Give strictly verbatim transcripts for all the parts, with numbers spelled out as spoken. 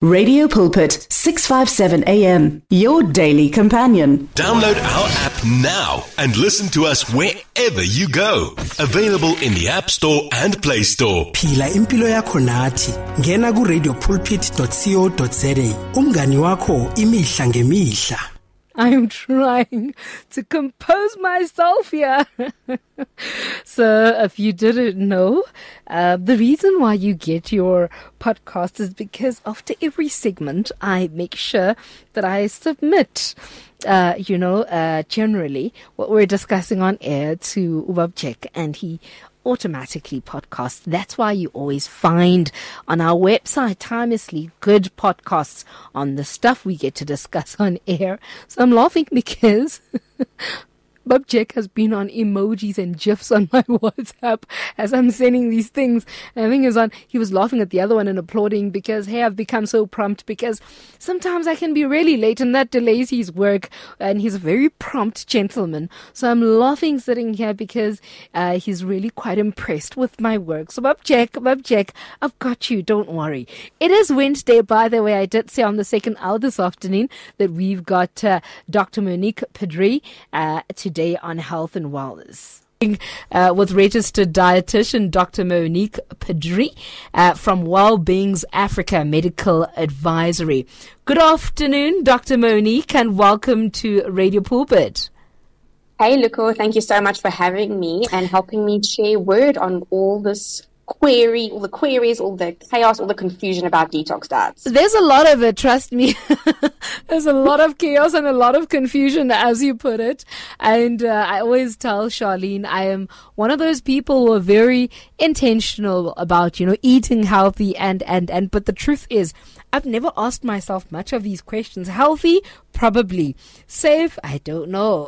Radio Pulpit, six fifty-seven A M, your daily companion. Download our app now and listen to us wherever you go. Available in the App Store and Play Store. Phila impilo yakho nathi. Ngena ku radio pulpit dot co dot za. Umngani wakho imihla ngemihla. I'm trying to compose myself here. So, if you didn't know, uh, the reason why you get your podcast is because after every segment, I make sure that I submit, uh, you know, uh, generally what we're discussing on air to Ubabjek, and he automatically podcasts. That's why you always find on our website timelessly good podcasts on the stuff we get to discuss on air. So I'm laughing because Babjek has been on emojis and GIFs on my WhatsApp as I'm sending these things. And the thing is on, he was laughing at the other one and applauding because, hey, I've become so prompt because sometimes I can be really late and that delays his work. And he's a very prompt gentleman. So I'm laughing sitting here because uh, he's really quite impressed with my work. So Babjek, Babjek, I've got you. Don't worry. It is Wednesday, by the way. I did say on the second hour this afternoon that we've got uh, Doctor Monique Pedri uh, to Today on health and wellness. Uh, with registered dietitian Doctor Monique Pedri uh, from Wellbeings Africa Medical Advisory. Good afternoon, Doctor Monique, and welcome to Radio Pulpit. Hey, Luko, thank you so much for having me and helping me share word on all this query, all the queries, all the chaos, all the confusion about detox diets. There's a lot of it, trust me. There's a lot of chaos and a lot of confusion, as you put it. And uh, I always tell Charlene, I am one of those people who are very intentional about, you know, eating healthy and, and, and, but the truth is, I've never asked myself much of these questions. Healthy? Probably. Safe? I don't know.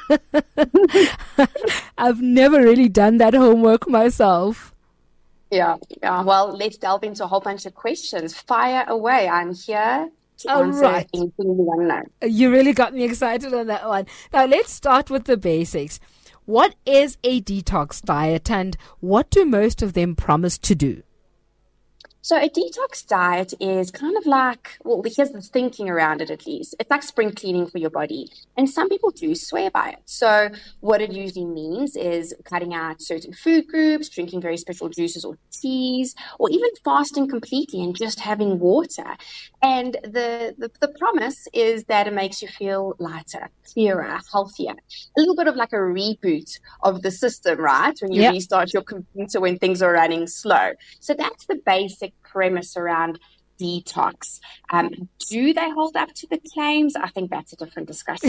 I've never really done that homework myself. Yeah, yeah. Well, let's delve into a whole bunch of questions. Fire away. I'm here to All answer right. anything you want to know. You really got me excited on that one. Now, let's start with the basics. What is a detox diet and what do most of them promise to do? So a detox diet is kind of like, well, here's the thinking around it at least. It's like spring cleaning for your body. And some people do swear by it. So what it usually means is cutting out certain food groups, drinking very special juices or teas, or even fasting completely and just having water. And the, the, the promise is that it makes you feel lighter, clearer, healthier. A little bit of like a reboot of the system, right? When you yep. restart your computer when things are running slow. So that's the basic premise around detox. Um, do they hold up to the claims? I think that's a different discussion.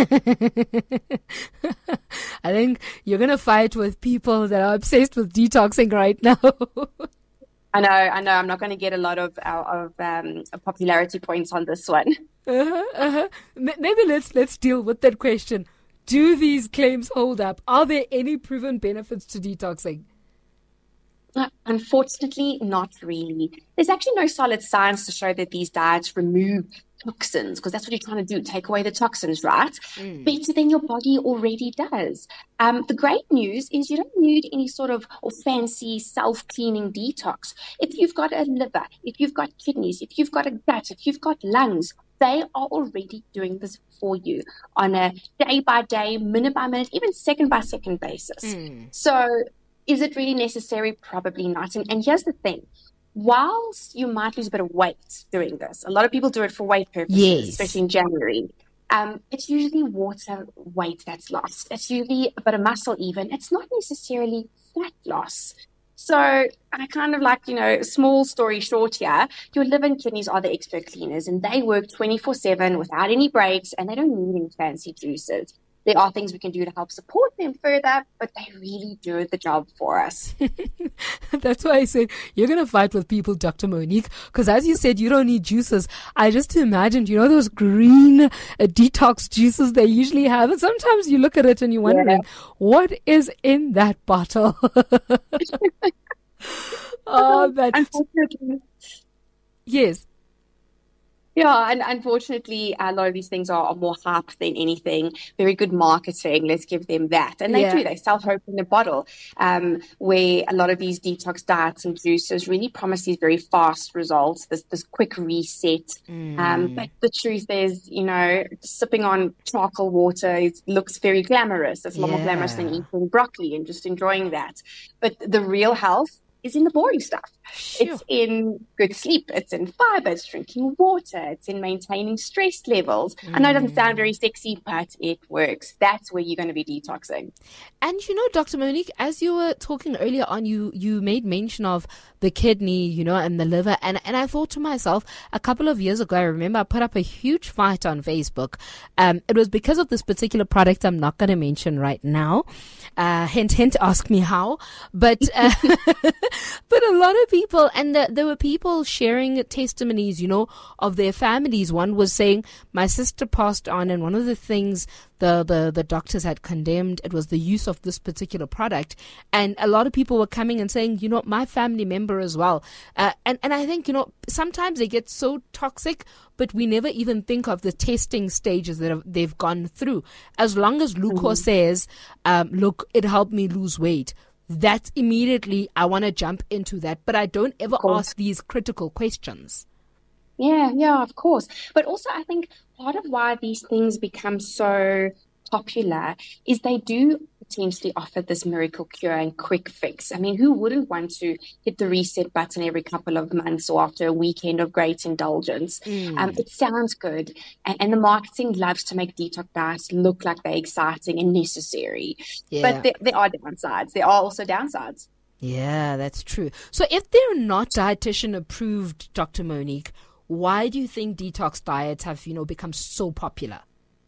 I think you're going to fight with people that are obsessed with detoxing right now. I know, I know. I'm not going to get a lot of of um, popularity points on this one. Uh-huh, uh-huh. M- maybe let's let's deal with that question. Do these claims hold up? Are there any proven benefits to detoxing? Unfortunately, not really. There's actually no solid science to show that these diets remove toxins, because that's what you're trying to do, take away the toxins, right? Mm. Better than your body already does. Um, the great news is you don't need any sort of or fancy self-cleaning detox. If you've got a liver, if you've got kidneys, if you've got a gut, if you've got lungs, they are already doing this for you on a day-by-day, minute-by-minute, even second-by-second basis. Mm. So is it really necessary? Probably not. And, and here's the thing. Whilst you might lose a bit of weight doing this, a lot of people do it for weight purposes, yes. especially in January. Um, it's usually water weight that's lost. It's usually a bit of muscle even. It's not necessarily fat loss. So I kind of like, you know, small story short here, your liver and kidneys are the expert cleaners and they work twenty-four seven without any breaks and they don't need any fancy juices. There are things we can do to help support them further, but they really do the job for us. That's why I said you're going to fight with people, Doctor Monique, because as you said, you don't need juices. I just imagined, you know, those green uh, detox juices they usually have. And sometimes you look at it and you're wondering, yeah. what is in that bottle? Oh, that. Unfortunately. Yes. Yeah, and unfortunately, a lot of these things are, are more hype than anything. Very good marketing, let's give them that. And they Yeah. do, they sell hope in a bottle, um, where a lot of these detox diets and juices really promise these very fast results, this, this quick reset. Mm. Um, but the truth is, you know, sipping on charcoal water, it looks very glamorous. It's a lot more glamorous than Yeah. eating broccoli and just enjoying that. But the real health is in the boring stuff. Sure. It's in good sleep, it's in fiber, it's drinking water, it's in maintaining stress levels. Mm. I know it doesn't sound very sexy, but it works. That's where you're going to be detoxing. And you know, Doctor Monique, as you were talking earlier on, you you made mention of the kidney, you know, and the liver. And, and I thought to myself, a couple of years ago, I remember I put up a huge fight on Facebook. Um, it was because of this particular product I'm not going to mention right now. Uh, hint, hint, ask me how. But, uh, but a lot of people, and the, there were people sharing testimonies, you know, of their families. One was saying, my sister passed on, and one of the things the, the, the doctors had condemned, it was the use of this particular product. And a lot of people were coming and saying, you know, my family member as well. Uh, and, and I think, you know, sometimes they get so toxic, but we never even think of the testing stages that have, they've gone through. As long as Luco mm-hmm. says, um, look, it helped me lose weight, that's immediately, I want to jump into that. But I don't ever ask these critical questions. Yeah, yeah, of course. But also, I think part of why these things become so popular is they do potentially offer this miracle cure and quick fix. I mean, who wouldn't want to hit the reset button every couple of months or after a weekend of great indulgence? Mm. Um, it sounds good. And, and the marketing loves to make detox diets look like they're exciting and necessary. Yeah. But there, there are downsides. There are also downsides. Yeah, that's true. So if they're not dietitian approved, Doctor Monique, why do you think detox diets have, you know, become so popular?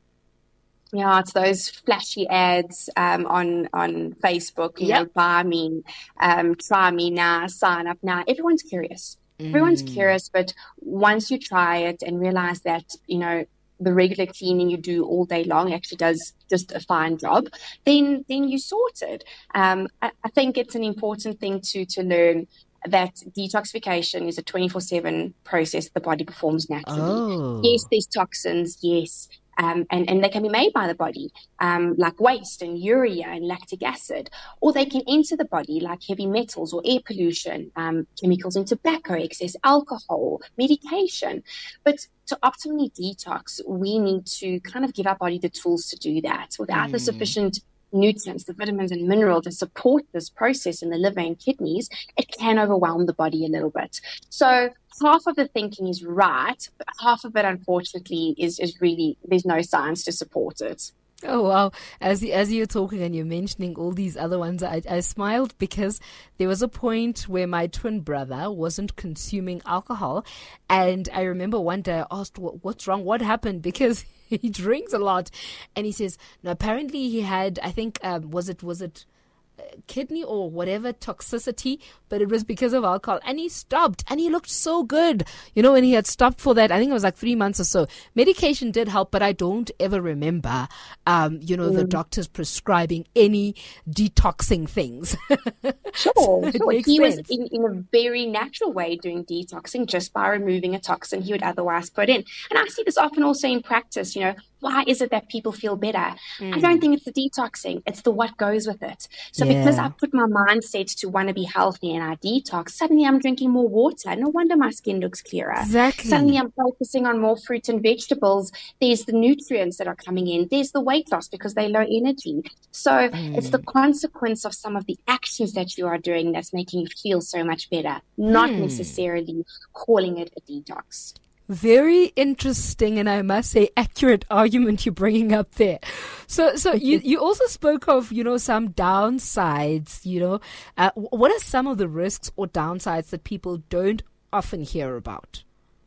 Yeah, it's those flashy ads um, on on Facebook, you yep. know, buy me, um, try me now, sign up now. Everyone's curious. Mm. Everyone's curious, but once you try it and realize that, you know, the regular cleaning you do all day long actually does just a fine job, then then you sorted. Um, I, I think it's an important thing to to learn that detoxification is a twenty-four seven process the body performs naturally. Oh. Yes, there's toxins, yes, um, and, and they can be made by the body, um, like waste and urea and lactic acid, or they can enter the body like heavy metals or air pollution, um, chemicals in tobacco, excess alcohol, medication. But to optimally detox, we need to kind of give our body the tools to do that. Without mm. the sufficient nutrients, the vitamins and minerals that support this process in the liver and kidneys, it can overwhelm the body a little bit. So half of the thinking is right, but half of it, unfortunately, is, is really, there's no science to support it. Oh, wow. As, as you're talking and you're mentioning all these other ones, I, I smiled because there was a point where my twin brother wasn't consuming alcohol. And I remember one day I asked, what, what's wrong? What happened? Because he drinks a lot. And he says, no, apparently he had, I think, um, was it, was it, kidney or whatever toxicity, but it was because of alcohol, and he stopped and he looked so good, you know, when he had stopped for that. I think it was like three months or so. Medication did help, but I don't ever remember um you know mm. the doctors prescribing any detoxing things. Sure, so sure. He sense. was in, in a very natural way doing detoxing just by removing a toxin he would otherwise put in. And I see this often also in practice, you know, why is it that people feel better? Mm. I don't think it's the detoxing, it's the what goes with it. So yeah. because I put my mindset to want to be healthy and I detox, suddenly I'm drinking more water. No wonder my skin looks clearer. Exactly. Suddenly I'm focusing on more fruit and vegetables. There's the nutrients that are coming in. There's the weight loss because they're low energy. So mm. it's the consequence of some of the actions that you are doing that's making you feel so much better, not mm. necessarily calling it a detox. Very interesting, and I must say accurate argument you're bringing up there. So, so you, you also spoke of, you know, some downsides, you know, uh, what are some of the risks or downsides that people don't often hear about?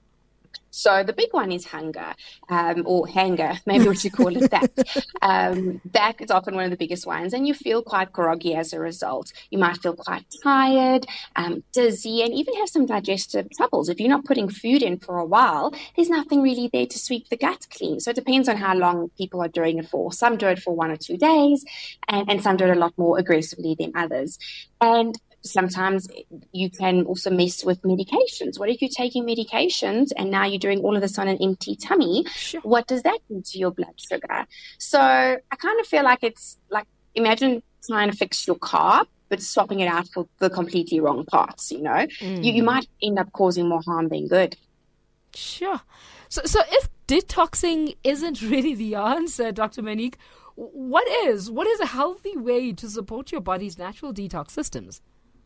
So the big one is hunger, um, or hanger, maybe we should call it that. um, that is often one of the biggest ones, and you feel quite groggy as a result. You might feel quite tired, um, dizzy, and even have some digestive troubles. If you're not putting food in for a while, there's nothing really there to sweep the gut clean. So it depends on how long people are doing it for. Some do it for one or two days, and, and some do it a lot more aggressively than others. And Sometimes you can also mess with medications. What if you're taking medications and now you're doing all of this on an empty tummy? Sure. What does that do to your blood sugar? So I kind of feel like it's like, imagine trying to fix your car, but swapping it out for the completely wrong parts, you know? Mm. You, you might end up causing more harm than good. Sure. So, so if detoxing isn't really the answer, Doctor Monique, what is? What is a healthy way to support your body's natural detox systems?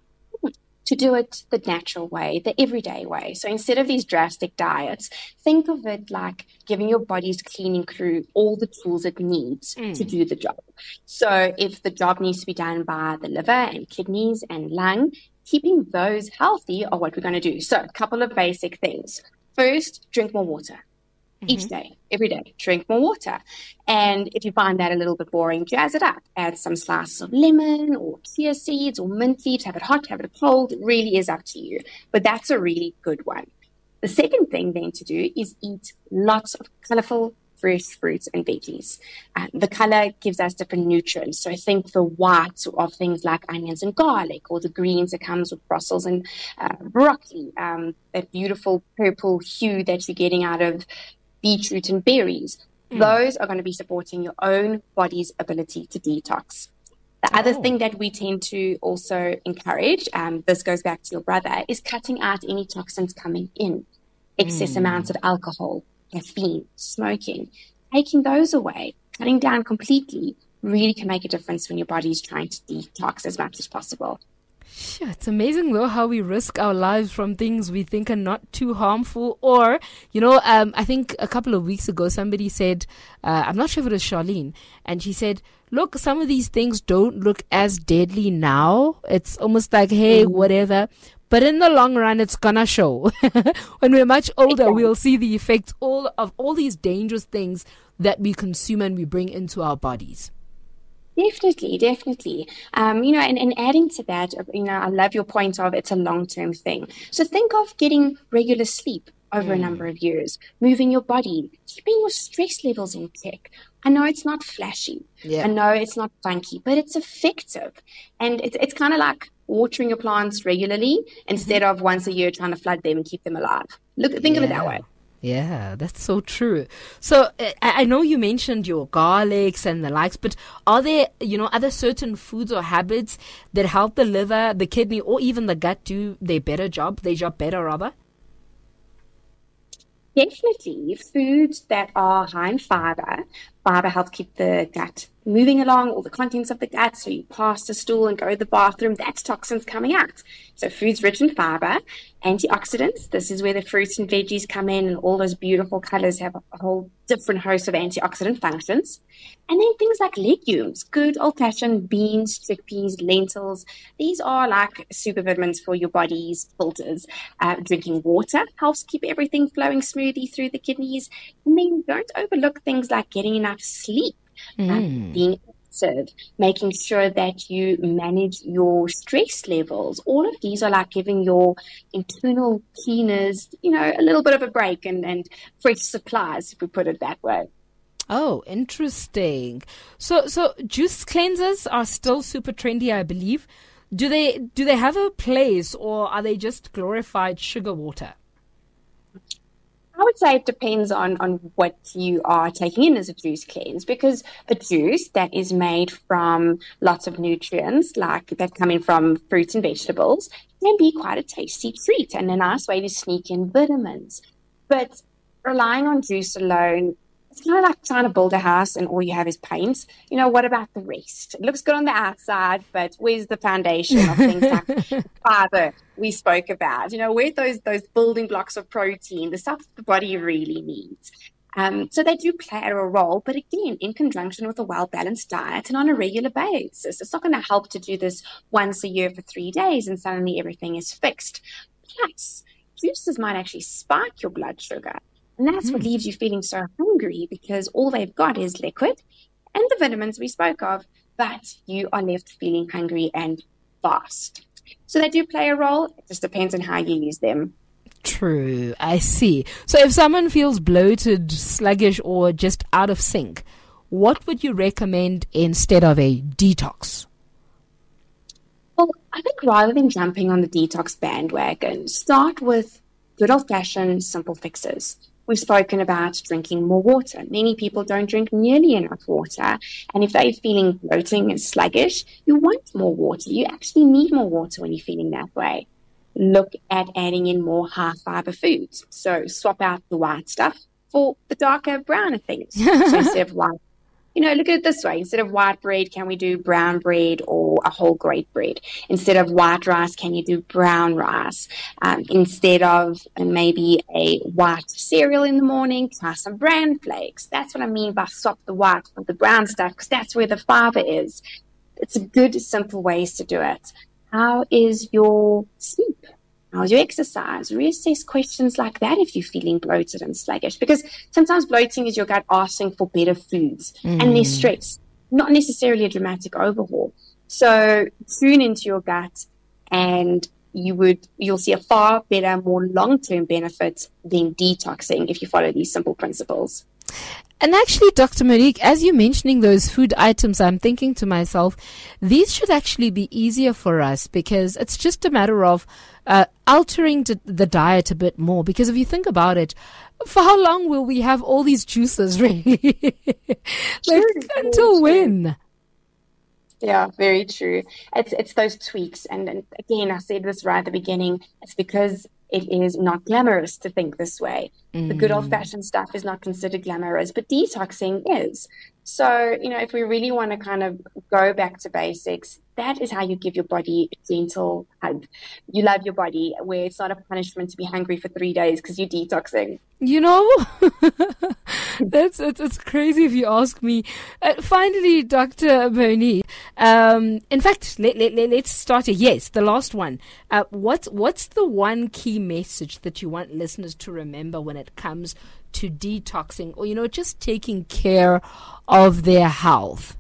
To do it the natural way, the everyday way. So instead of these drastic diets, think of it like giving your body's cleaning crew all the tools it needs mm. to do the job. So if the job needs to be done by the liver and kidneys and lung, keeping those healthy are what we're going to do. So a couple of basic things. First, drink more water. Mm-hmm. Each day, every day, drink more water. And if you find that a little bit boring, jazz it up. Add some slices of lemon or chia seeds or mint leaves. Have it hot, have it cold. It really is up to you. But that's a really good one. The second thing then to do is eat lots of colorful, fresh fruits and veggies. Uh, the color gives us different nutrients. So I think the whites of things like onions and garlic, or the greens that comes with Brussels and uh, broccoli, um, that beautiful purple hue that you're getting out of beetroot and berries. Mm. Those are going to be supporting your own body's ability to detox. The oh. other thing that we tend to also encourage, um, this goes back to your brother, is cutting out any toxins coming in. Excess mm. amounts of alcohol, caffeine, smoking, taking those away, cutting down completely really can make a difference when your body is trying to detox as much as possible. Sure, it's amazing though how we risk our lives from things we think are not too harmful. Or, you know, um, I think a couple of weeks ago somebody said, uh, I'm not sure if it was Charlene, and she said, look, some of these things don't look as deadly now. It's almost like, hey, whatever. But in the long run, it's gonna show. When we're much older, we'll see the effects all of all these dangerous things that we consume and we bring into our bodies. Definitely, definitely. Um, you know, and, and adding to that, you know, I love your point of it's a long-term thing. So think of getting regular sleep over mm. a number of years, moving your body, keeping your stress levels in check. I know it's not flashy. Yeah. I know it's not funky, but it's effective. And it's, it's kind of like watering your plants regularly instead of once a year trying to flood them and keep them alive. Look, think yeah. of it that way. Yeah, that's so true. So uh, I know you mentioned your garlics and the likes, but are there, you know, other certain foods or habits that help the liver, the kidney, or even the gut do their better job, their job better rather? Definitely. Foods that are high in fiber. Fiber helps keep the gut moving along, all the contents of the gut. So you pass the stool and go to the bathroom, that's toxins coming out. So foods rich in fiber. Antioxidants, this is where the fruits and veggies come in, and all those beautiful colors have a whole different host of antioxidant functions. And then things like legumes, good old-fashioned beans, chickpeas, lentils. These are like super vitamins for your body's filters. Uh, drinking water helps keep everything flowing smoothly through the kidneys. And then don't overlook things like getting enough sleep, mm. uh, being active, making sure that you manage your stress levels. All of these are like giving your internal cleaners, you know, a little bit of a break and, and fresh supplies, if we put it that way. Oh, interesting. So, so juice cleansers are still super trendy, I believe. Do they do they have a place, or are they just glorified sugar water? I would say it depends on, on what you are taking in as a juice cleanse, because a juice that is made from lots of nutrients, like that come in from fruits and vegetables, can be quite a tasty treat and a nice way to sneak in vitamins. But relying on juice alone, it's kind of like trying to build a house and all you have is paint. You know, what about the rest? It looks good on the outside, but where's the foundation of things like fiber we spoke about? You know, where those those building blocks of protein, the stuff the body really needs? Um, so they do play a role, but again, in conjunction with a well-balanced diet and on a regular basis. It's not going to help to do this once a year for three days and suddenly everything is fixed. Plus, juices might actually spike your blood sugar. And that's mm. what leaves you feeling so hungry, because all they've got is liquid and the vitamins we spoke of, but you are left feeling hungry and fast. So they do play a role. It just depends on how you use them. True. I see. So if someone feels bloated, sluggish, or just out of sync, what would you recommend instead of a detox? Well, I think rather than jumping on the detox bandwagon, start with good old-fashioned simple fixes. We've spoken about drinking more water. Many people don't drink nearly enough water. And if they're feeling bloating and sluggish, you want more water. You actually need more water when you're feeling that way. Look at adding in more high-fiber foods. So swap out the white stuff for the darker, browner things. So instead of white, you know, look at it this way. Instead of white bread, can we do brown bread or a whole grain bread? Instead of white rice, can you do brown rice? Um, instead of uh, maybe a white cereal in the morning, try some bran flakes. That's what I mean by swap the white for the brown stuff, because that's where the fiber is. It's a good, simple ways to do it. How is your sleep? How's your exercise? Reassess questions like that if you're feeling bloated and sluggish, because sometimes bloating is your gut asking for better foods mm. and less stress, not necessarily a dramatic overhaul. So tune into your gut and you would, you'll see a far better, more long-term benefit than detoxing if you follow these simple principles. And actually, Doctor Monique, as you're mentioning those food items, I'm thinking to myself, these should actually be easier for us because it's just a matter of uh, altering d- the diet a bit more. Because if you think about it, for how long will we have all these juices, really? like, True, until when? Yeah, very true. It's it's those tweaks. And, and again, I said this right at the beginning. It's because it is not glamorous to think this way. Mm. The good old-fashioned stuff is not considered glamorous, but detoxing is. So, you know, if we really want to kind of go back to basics, that is how you give your body a gentle hug. You love your body, where it's not a punishment to be hungry for three days because you're detoxing. You know, that's it's, it's crazy if you ask me. Uh, finally, Doctor Monique, um, in fact, let, let, let, let's start here. Yes, the last one. Uh, what, what's the one key message that you want listeners to remember when it comes to detoxing or, you know, just taking care of their health?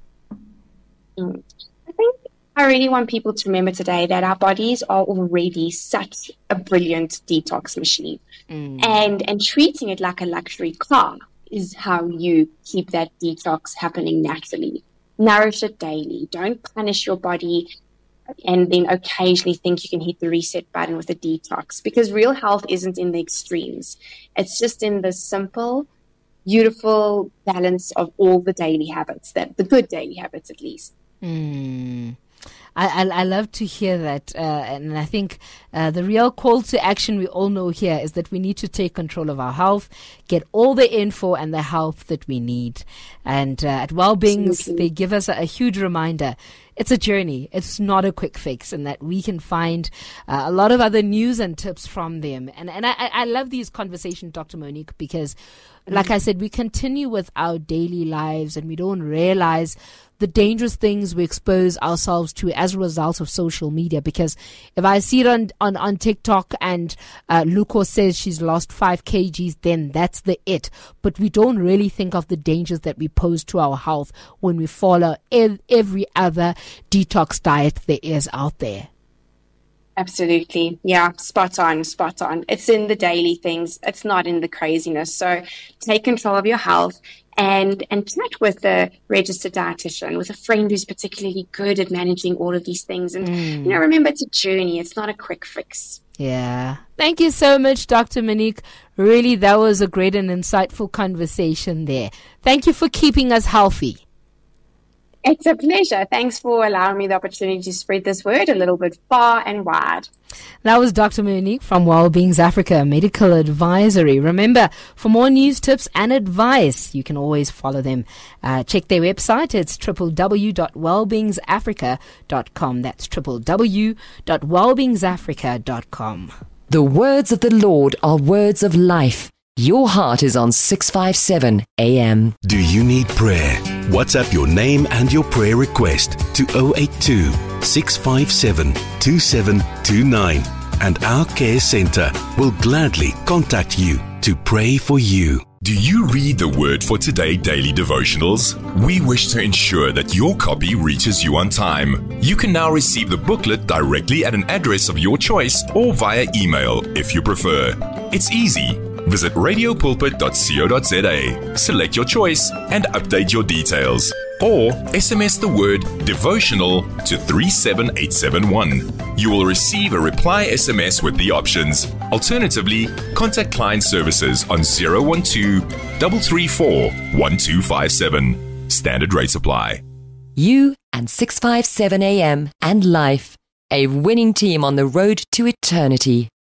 Mm. I think I really want people to remember today that our bodies are already such a brilliant detox machine. Mm. And and treating it like a luxury car is how you keep that detox happening naturally. Nourish it daily. Don't punish your body and then occasionally think you can hit the reset button with a detox, because real health isn't in the extremes. It's just in the simple, beautiful balance of all the daily habits, that the good daily habits at least. Mm. I, I, I love to hear that, uh, and I think uh, the real call to action we all know here is that we need to take control of our health, get all the info and the help that we need. And uh, at Wellbeings, they give us a, a huge reminder. It's a journey. It's not a quick fix, and that we can find uh, a lot of other news and tips from them. And and I, I love these conversations, Doctor Monique, because like I said, we continue with our daily lives and we don't realize the dangerous things we expose ourselves to as a result of social media. Because if I see it on, on, on TikTok and uh, Luko says she's lost five kilograms, then that's the it. But we don't really think of the dangers that we pose to our health when we follow ev- every other detox diet there is out there. Absolutely. Yeah, spot on, spot on. It's in the daily things. It's not in the craziness. So take control of your health and and chat with a registered dietitian, with a friend who's particularly good at managing all of these things. And, mm. you know, remember, it's a journey. It's not a quick fix. Yeah. Thank you so much, Doctor Monique. Really, that was a great and insightful conversation there. Thank you for keeping us healthy. It's a pleasure. Thanks for allowing me the opportunity to spread this word a little bit far and wide. That was Doctor Monique from Wellbeings Africa Medical Advisory. Remember, for more news, tips and advice, you can always follow them. Uh, check their website. It's w w w dot wellbeings africa dot com. That's w w w dot wellbeings africa dot com. The words of the Lord are words of life. Your heart is on six fifty-seven A M. Do you need prayer? WhatsApp your name and your prayer request to zero eight two, six five seven, two seven two nine, and our care center will gladly contact you to pray for you. Do you read the Word for Today daily devotionals? We wish to ensure that your copy reaches you on time. You can now receive the booklet directly at an address of your choice or via email if you prefer. It's easy. Visit radio pulpit dot co dot za, select your choice, and update your details. or S M S the word devotional to three seven eight seven one. You will receive a reply S M S with the options. Alternatively, contact client services on zero one two, three three four, one two five seven. Standard rates apply. You and six five seven A M and Life, a winning team on the road to eternity.